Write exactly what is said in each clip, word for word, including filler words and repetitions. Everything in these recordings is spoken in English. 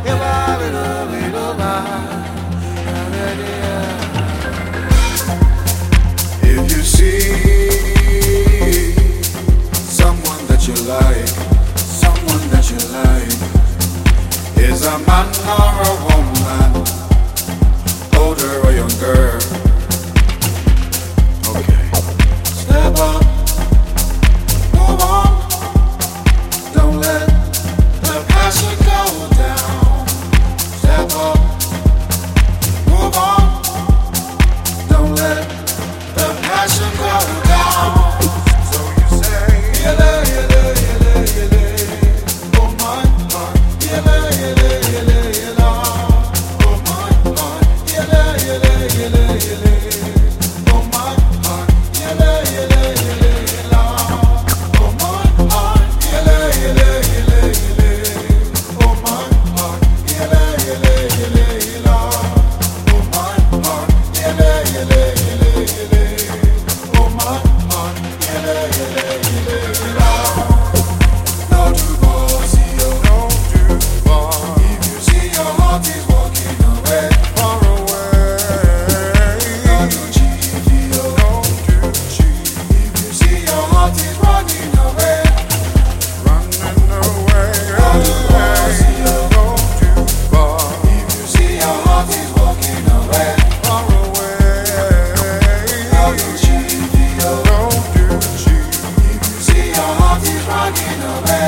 If you see someone that you like, someone that you like, is a man or a woman, older or younger, okay, step up, move on, don't let the passion go down. Step up, move on, don't let the passion go down. So you say, yele, yele, yele, yele, oh my, my, yele, yele, yele, yele, oh my, my, yele, yele, yele, yele, oh my, my, yele, yele, yele, yele, oh my, my, yele, yele, yele, yele, oh my, my, yele, yele, yele, yele, oh my, my, yele, yele, yele, yele. Oh my, my, yele, yele, yele, yele. No divorce, no divorce. If you see your heart is walking away, far away. No do cheat, no do cheat. If you see your heart is running away, running away. No divorce, no divorce. If you see your heart is walking away, far away. No do cheat. Don't do cheat. If you see your heart is running away,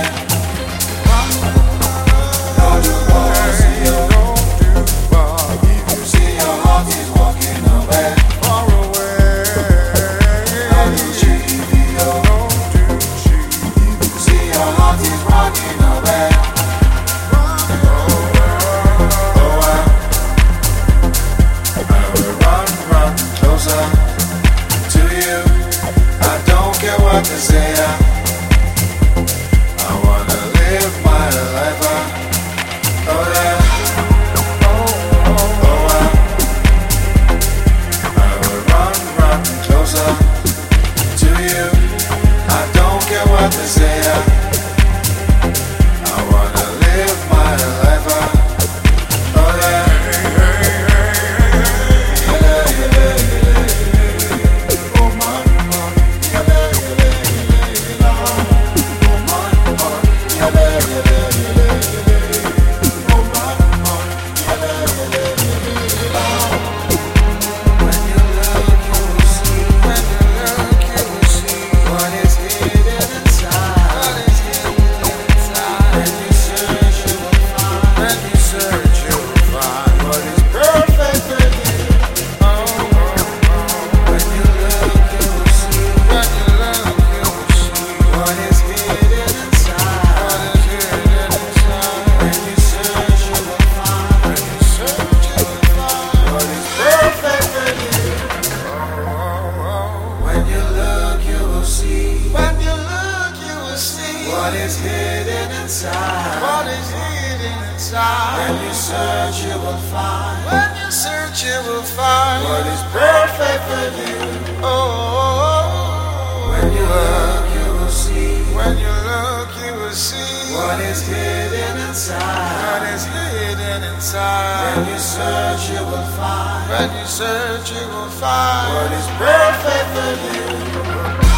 don't do boss, don't do boss. If you see your heart is walking away, far away, don't do cheat, don't do cheat. If you see your heart is running away, oh I, I will run, run closer to you. I don't care what they say. I, I wanna live my life. I, oh yeah. Oh, oh, oh, I, I will run, run closer to you. I don't care what they say. I, I wanna live my life. I, oh yeah. Oh my, my, yele, yele, yele, yele. Oh my, my, yele, yele, yele, yele. Oh my, my, yele, yele, yele, yele. When you look, you will see. When you look, you will see what is hidden inside. What is hidden inside. When you search, you will find. When you search, you will find what is perfect for you. Oh, oh, oh. When you look, you will see. When you look, you will see what is hidden inside. What is hidden inside. When you search, you will find. When you search, you will find what is perfect for you. Oh, oh, oh. When you look, you will see. When you look, you will see what is hidden inside. What is hidden inside. When you search, you will find. When you search, you will find what is perfect for you. Oh, oh, oh. When you look, you will see. When you look, you will see what is hidden inside. What is hidden inside. When you search, you will find. When you search, you will find what is perfect for you.